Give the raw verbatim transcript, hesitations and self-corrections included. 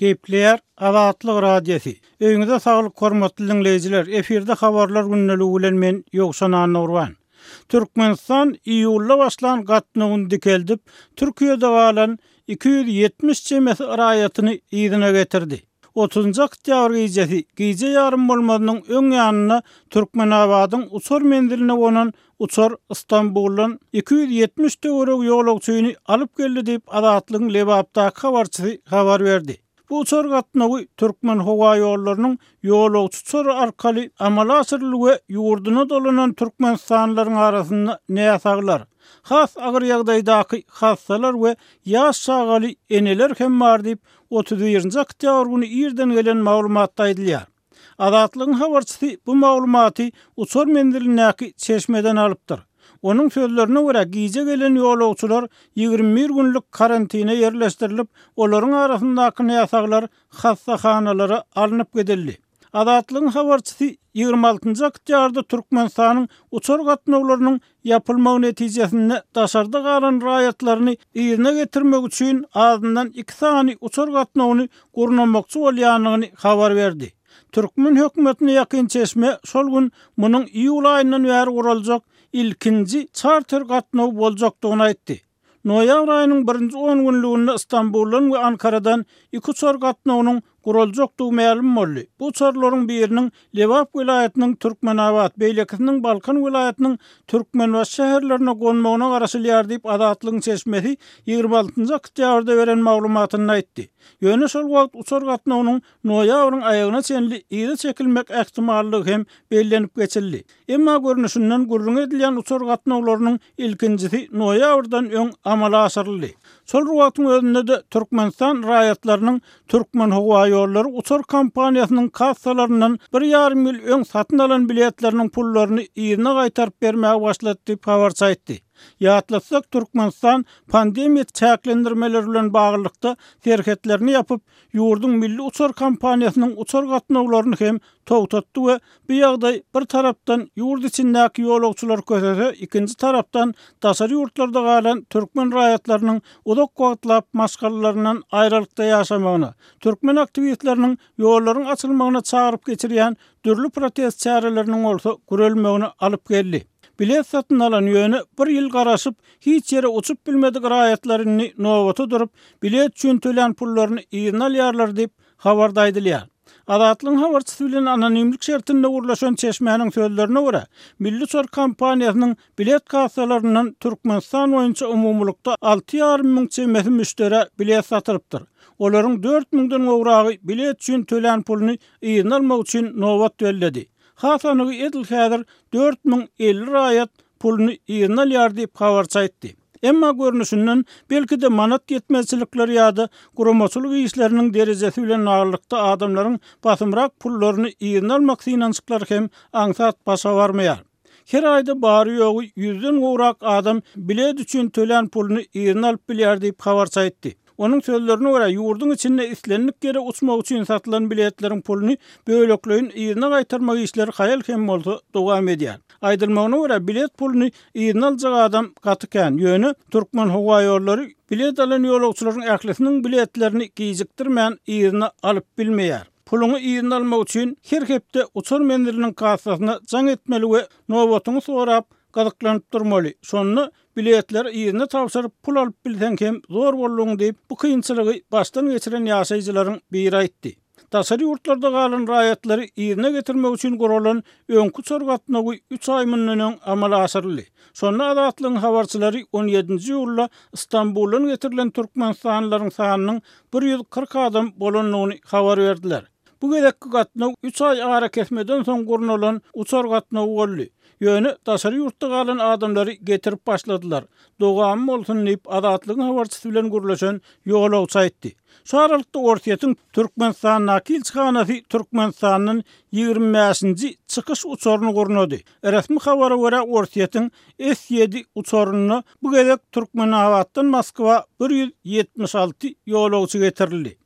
Gepleyer Azatlyk radiosi. Öňüňizde saglyk hormatly dinleýijiler. Eferde habarlar günneligi bilen men Ýogşan Anurwan. Türkmenistan iýulda başlan gatnagyny dikeldip, Türkiýede galan iki yüz ýetmiş çemes raýatyny ýygyna getirdi. otuzunçy oktýabr gecesi gece ýarym bolmadynyň öň ýanyna Türkmenabadyň uçur menziline gonan uçur Istanbuldan iki yüz ýetmiş töwerek ýolagçyny alyp geldi diýip Azatlygyň Lebapdaky habarçysy habar berdi. Bu uçur gatnagy Türkmen howa ýollarynyň ýolagçy arkaly amala asyrlygy we ýurduny dolanan Türkmenistanlaryň arasynda näsaglar, has agyr ýagdaýdaky hassalar we ýaş şagaly eneler hem bar diýip otuz birinçi oktýabr güni ýerden gelen maglumatda aýdylýar. Azatlygyň habarçysy bu maglumaty uçur menzilinäki çeşmeden alypdyr. Onun sözlerine göre gize gelen ýolagçylar ýygrimi bir günlük karantina ýerleşdirilip, olaryň arasyndaky näsaglar hassahanalara alınıp gidildi. Azatlygyň habarçysy ýygrimi altynjy oktýabrda Türkmenistanyň uçur gatnawlarynyň ýapylmagy netijesinde daşarda galan raýatlaryny ýerine getirmek üçin azyndan iki sany uçur gatnawyny gurnamakçy bolýanyny habar berdi. Türkmen hökümetine ýakyn çeşme şol gün munyň iýul aýyndan bäri guraljak ilkinji charter gatnawy boljakdygyny aýtdy. Noýabr aýynyň birinji on günlüğinde Istanbuldan we Ankaradan iki uçur gatnawynyň guruljakdygy ma'lum boldy. Bu uçurlaryň biriniň Lebap vilayatynyň Türkmenabad beýlekiniň Balkan vilayatynyň Türkmenbaş şäherlerine gonmagyna garaşylýar diýip Azatlygyň çeşmesi ýygrimi altynjy oktýabrda beren maglumatyny aýtdy. Ýöne şol wagt uçur gatnawynyň noýabryň aýagyna çenli ýygy çekilmek ähtimallygy hem bellenip geçildi. Emma görnüşinden gurrun edilen uçur gatnawlarynyň ilkinjisi noýabrdan öň amala asyryldy. Şol wagtyň özünde de Türkmenistan raýatlarynyň Türkmen howa ýollary uçur kompaniýasynyň kassalaryndan bir ýarym ýyl öň satyn alan biletleriniň pullaryny ýerine gaýtaryp bermäge başlady diýip habarçy aýtdy. Ýatlasak Türkmenistan pandemiýa çäklendirmeleri bilen baglykda serhetlerini yapyp, ýurdun milli uçur kompaniýasynyň uçur gatnawlaryny hem togtatdy we bu ýagdaý bir tarapdan ýurt içindäki ýolagçylar kösese, ikinji tarapdan daşary ýurtlarda galan türkmen raýatlarynyň uzak wagtlap maşgalalaryndan aýrylykda ýaşamagyna, türkmen aktivistleriniň ýollaryň açylmagyna çagyryp geçirýän dürli protest çäreleriniň bolsa görelmegini alyp geldi. Bilet satyn alan ýöne bir ýyl garaşyp, hiç ýere uçup bilmedik raýatlaryny nowata durup, bilet üçin tölen pullaryny ýerine alýarlar diýip habarda aýdylýar. Azatlygyň habarçysy bilen anonimlik şertinde gurlaşan çeşmenin sözlerine göre, milli uçur kompaniýasynyň bilet kassalaryndan Türkmenistan boýunça umumlukda alty ýarym miň çemesi müştere bilet satyrypdyr. Olaryň dört miňden gowragy bilet üçin tölen puluny ýerine almak üçin nowat belledi. Hasanygy edil häzir dört miň elli raýat puluny ýerine alýar diýip habarçy aýtdy. Emma görnüşinden belki de manat yetmezçilikleri ýa-da guramaçylyk işleriniň derejesi bilen agyrlykda adamlaryň basymrak pullaryny ýerine almak synançyklary hem aňsat başa barmaýar. Her aýda bary ýogy yüzden gowrak adam bilet üçin tölen puluny ýerine alyp bilýär diýip habarçy aýtdy. Onun sözlerine göre ýurdun içinde islenlik geri uçmak üçin satylan biletleriň puluny böleklöýün ýerine gaýtarmak işleri haýal hem bolsa dowam edýär. Aýdylmagyna göre bilet puluny ýerine aljak adam gatykän ýöne türkmen howa ýollary bilet alan ýolagçylaryň ählisiniň biletlerini gijikdirmän ýerine alyp bilmeýär. Puluny ýerine almak üçin her hepde uçur menziliniň kassasyna jaň etmeli we nowatyny sorap gazyklanyp durmaly. Şonu biletler ýerine tapşyryp pul alyp bilsen hem zor bollugyny diýip bu kynçylygy başdan geçiren ýaşaýjylaryň biri aýtdy. Daşary ýurtlarda galan raýatlary ýerine getirmek üçin guralan öňkü uçur gatnawy üç aý mundan amala asyrly. Şonu Azatlygyň habarçylary on ýedinji ýylda Istanbuldan getirilen türkmenistanlylaryň sanynyň bir ýüz kırk adam bolanyny habar berdiler. Bu gedekki gatnaw üç aý ara kesmeden soň gurnalan uçur gatnawy boldy. Ýöne daşary ýurtda galan adamlary getirip başladylar. Dogam bolsun diýip Azatlygyň habarçysy bilen gurlaşan ýolagçy aýtdy. Şu aralykda Ortiýetiň Türkmenistan nakilçihanasy Türkmenistanyň ýygrimi beşinji çykyş uçuryny gurnady. Resmi habara görä Ortiýetiň S ýedi uçuryny bu gedek Türkmenabaddan Moskwa bir yüz ýetmiş alty ýolagçy getirildi.